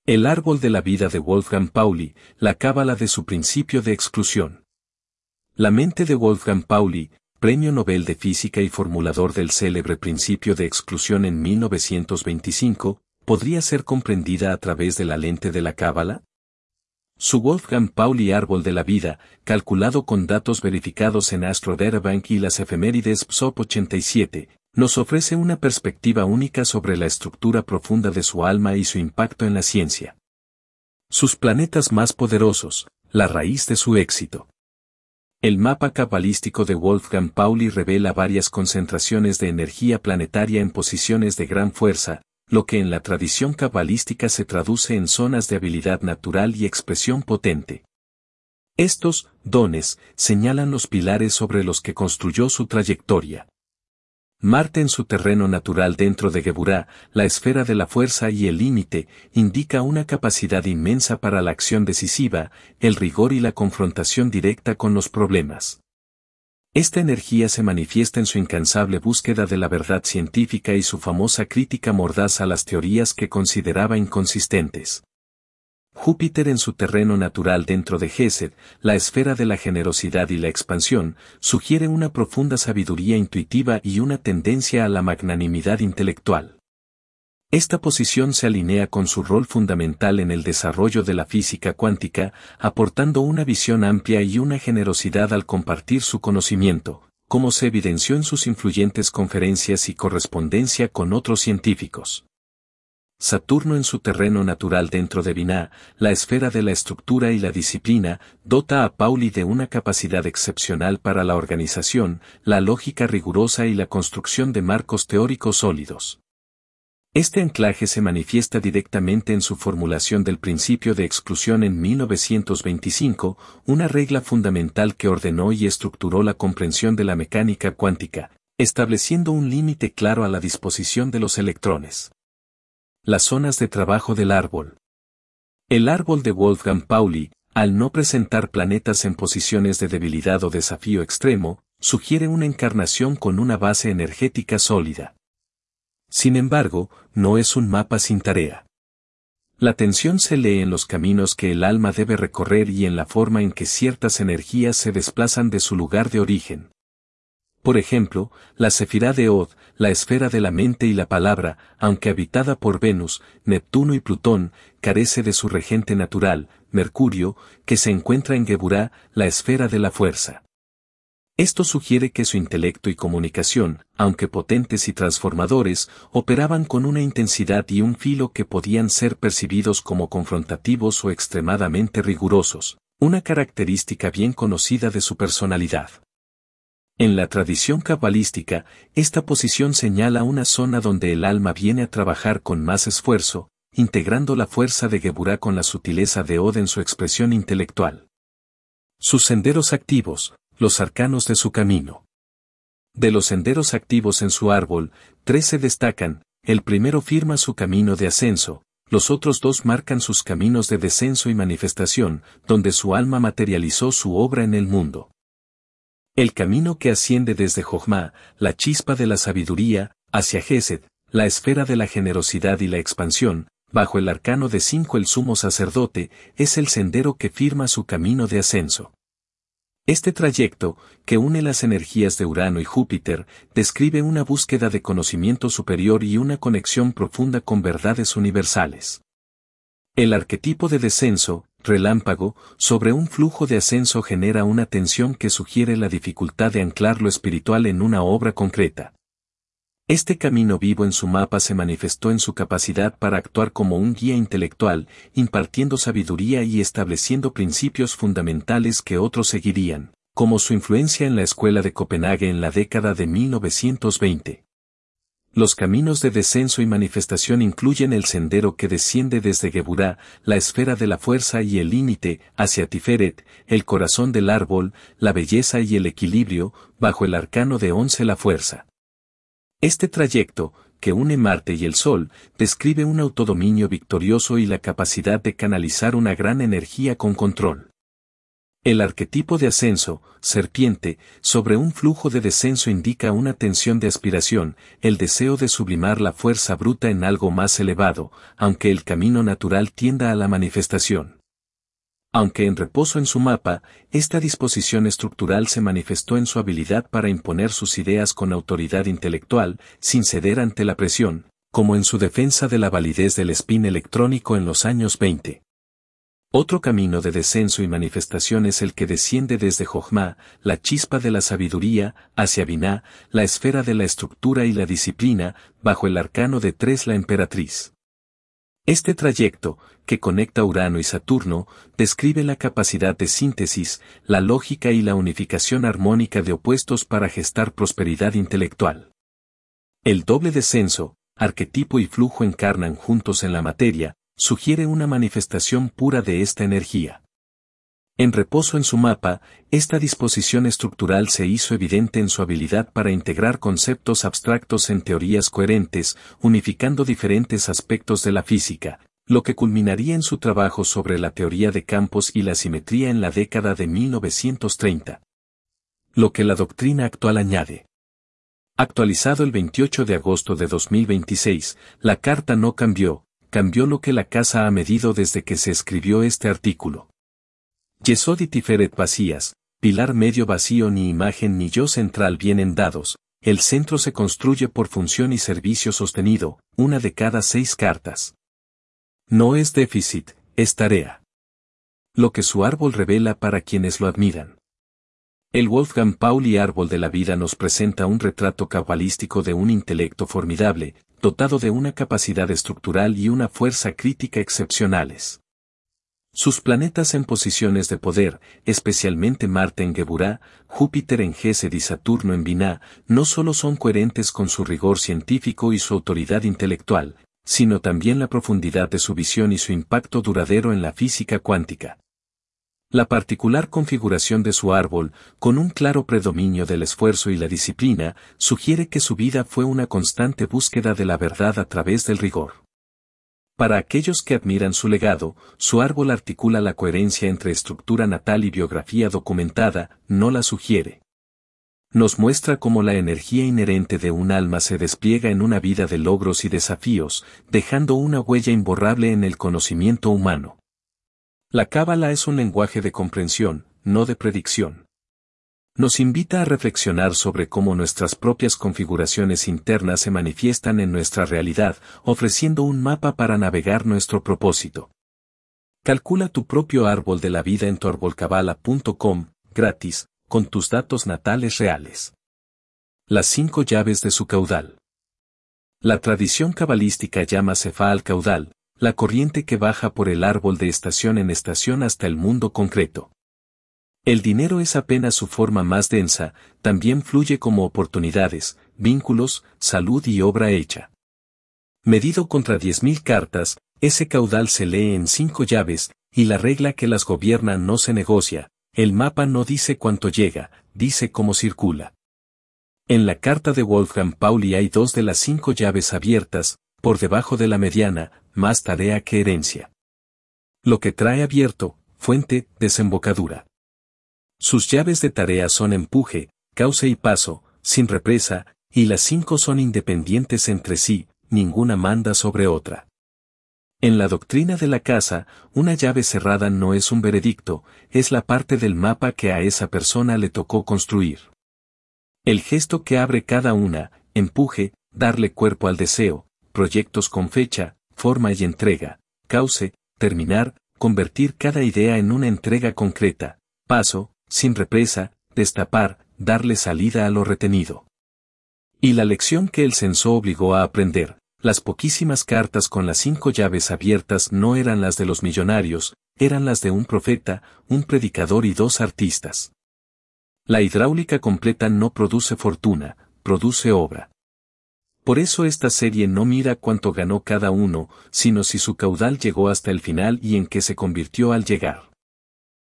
El árbol de la vida de Wolfgang Pauli, la cábala de su principio de exclusión. La mente de Wolfgang Pauli, Premio Nobel de Física y formulador del célebre principio de exclusión en 1925, ¿podría ser comprendida a través de la lente de la cábala? Su Wolfgang Pauli árbol de la vida, calculado con datos verificados en Astro Databank y las efemérides PSOP 87, nos ofrece una perspectiva única sobre la estructura profunda de su alma y su impacto en la ciencia. Sus planetas más poderosos, la raíz de su éxito. El mapa cabalístico de Wolfgang Pauli revela varias concentraciones de energía planetaria en posiciones de gran fuerza, lo que en la tradición cabalística se traduce en zonas de habilidad natural y expresión potente. Estos dones señalan los pilares sobre los que construyó su trayectoria. Marte en su terreno natural dentro de Geburah, la esfera de la fuerza y el límite, indica una capacidad inmensa para la acción decisiva, el rigor y la confrontación directa con los problemas. Esta energía se manifiesta en su incansable búsqueda de la verdad científica y su famosa crítica mordaz a las teorías que consideraba inconsistentes. Júpiter en su terreno natural dentro de Gesed, la esfera de la generosidad y la expansión, sugiere una profunda sabiduría intuitiva y una tendencia a la magnanimidad intelectual. Esta posición se alinea con su rol fundamental en el desarrollo de la física cuántica, aportando una visión amplia y una generosidad al compartir su conocimiento, como se evidenció en sus influyentes conferencias y correspondencia con otros científicos. Saturno en su terreno natural dentro de Binah, la esfera de la estructura y la disciplina, dota a Pauli de una capacidad excepcional para la organización, la lógica rigurosa y la construcción de marcos teóricos sólidos. Este anclaje se manifiesta directamente en su formulación del principio de exclusión en 1925, una regla fundamental que ordenó y estructuró la comprensión de la mecánica cuántica, estableciendo un límite claro a la disposición de los electrones. Las zonas de trabajo del árbol. El árbol de Wolfgang Pauli, al no presentar planetas en posiciones de debilidad o desafío extremo, sugiere una encarnación con una base energética sólida. Sin embargo, no es un mapa sin tarea. La tensión se lee en los caminos que el alma debe recorrer y en la forma en que ciertas energías se desplazan de su lugar de origen. Por ejemplo, la Sefirá de Od, la esfera de la mente y la palabra, aunque habitada por Venus, Neptuno y Plutón, carece de su regente natural, Mercurio, que se encuentra en Geburah, la esfera de la fuerza. Esto sugiere que su intelecto y comunicación, aunque potentes y transformadores, operaban con una intensidad y un filo que podían ser percibidos como confrontativos o extremadamente rigurosos, una característica bien conocida de su personalidad. En la tradición cabalística, esta posición señala una zona donde el alma viene a trabajar con más esfuerzo, integrando la fuerza de Geburah con la sutileza de Od en su expresión intelectual. Sus senderos activos, los arcanos de su camino. De los senderos activos en su árbol, 3 se destacan, el primero firma su camino de ascenso, los otros 2 marcan sus caminos de descenso y manifestación, donde su alma materializó su obra en el mundo. El camino que asciende desde Jochma, la chispa de la sabiduría, hacia Gesed, la esfera de la generosidad y la expansión, bajo el arcano de 5 el sumo sacerdote, es el sendero que firma su camino de ascenso. Este trayecto, que une las energías de Urano y Júpiter, describe una búsqueda de conocimiento superior y una conexión profunda con verdades universales. El arquetipo de descenso, relámpago, sobre un flujo de ascenso genera una tensión que sugiere la dificultad de anclar lo espiritual en una obra concreta. Este camino vivo en su mapa se manifestó en su capacidad para actuar como un guía intelectual, impartiendo sabiduría y estableciendo principios fundamentales que otros seguirían, como su influencia en la Escuela de Copenhague en la década de 1920. Los caminos de descenso y manifestación incluyen el sendero que desciende desde Geburah, la esfera de la fuerza y el límite, hacia Tiferet, el corazón del árbol, la belleza y el equilibrio, bajo el arcano de 11 la fuerza. Este trayecto, que une Marte y el Sol, describe un autodominio victorioso y la capacidad de canalizar una gran energía con control. El arquetipo de ascenso, serpiente, sobre un flujo de descenso indica una tensión de aspiración, el deseo de sublimar la fuerza bruta en algo más elevado, aunque el camino natural tienda a la manifestación. Aunque en reposo en su mapa, esta disposición estructural se manifestó en su habilidad para imponer sus ideas con autoridad intelectual, sin ceder ante la presión, como en su defensa de la validez del spin electrónico en los años 20. Otro camino de descenso y manifestación es el que desciende desde Jochma, la chispa de la sabiduría, hacia Biná, la esfera de la estructura y la disciplina, bajo el arcano de 3 la emperatriz. Este trayecto, que conecta Urano y Saturno, describe la capacidad de síntesis, la lógica y la unificación armónica de opuestos para gestar prosperidad intelectual. El doble descenso, arquetipo y flujo encarnan juntos en la materia, sugiere una manifestación pura de esta energía. En reposo en su mapa, esta disposición estructural se hizo evidente en su habilidad para integrar conceptos abstractos en teorías coherentes, unificando diferentes aspectos de la física, lo que culminaría en su trabajo sobre la teoría de campos y la simetría en la década de 1930. Lo que la doctrina actual añade. Actualizado el 28 de agosto de 2026, la carta no cambió lo que la casa ha medido desde que se escribió este artículo. Yesod y Tiferet vacías, pilar medio vacío, ni imagen ni yo central vienen dados, el centro se construye por función y servicio sostenido, una de cada 6 cartas. No es déficit, es tarea. Lo que su árbol revela para quienes lo admiran. El Wolfgang Pauli árbol de la vida nos presenta un retrato cabalístico de un intelecto formidable, dotado de una capacidad estructural y una fuerza crítica excepcionales. Sus planetas en posiciones de poder, especialmente Marte en Geburá, Júpiter en Gesed y Saturno en Biná, no solo son coherentes con su rigor científico y su autoridad intelectual, sino también la profundidad de su visión y su impacto duradero en la física cuántica. La particular configuración de su árbol, con un claro predominio del esfuerzo y la disciplina, sugiere que su vida fue una constante búsqueda de la verdad a través del rigor. Para aquellos que admiran su legado, su árbol articula la coherencia entre estructura natal y biografía documentada, no la sugiere. Nos muestra cómo la energía inherente de un alma se despliega en una vida de logros y desafíos, dejando una huella imborrable en el conocimiento humano. La cábala es un lenguaje de comprensión, no de predicción. Nos invita a reflexionar sobre cómo nuestras propias configuraciones internas se manifiestan en nuestra realidad, ofreciendo un mapa para navegar nuestro propósito. Calcula tu propio árbol de la vida en tuarbolcabala.com, gratis, con tus datos natales reales. Las 5 llaves de su caudal. La tradición cabalística llama Sefá al caudal, la corriente que baja por el árbol de estación en estación hasta el mundo concreto. El dinero es apenas su forma más densa, también fluye como oportunidades, vínculos, salud y obra hecha. Medido contra 10.000 cartas, ese caudal se lee en 5 llaves, y la regla que las gobierna no se negocia, el mapa no dice cuánto llega, dice cómo circula. En la carta de Wolfgang Pauli hay 2 de las 5 llaves abiertas, por debajo de la mediana, más tarea que herencia. Lo que trae abierto, fuente, desembocadura. Sus llaves de tarea son empuje, cauce y paso, sin represa, y las 5 son independientes entre sí, ninguna manda sobre otra. En la doctrina de la casa, una llave cerrada no es un veredicto, es la parte del mapa que a esa persona le tocó construir. El gesto que abre cada una, empuje, darle cuerpo al deseo, proyectos con fecha, forma y entrega, cauce, terminar, convertir cada idea en una entrega concreta, paso, sin represa, destapar, darle salida a lo retenido. Y la lección que el censor obligó a aprender, las poquísimas cartas con las 5 llaves abiertas no eran las de los millonarios, eran las de un profeta, un predicador y 2 artistas. La hidráulica completa no produce fortuna, produce obra. Por eso esta serie no mira cuánto ganó cada uno, sino si su caudal llegó hasta el final y en qué se convirtió al llegar.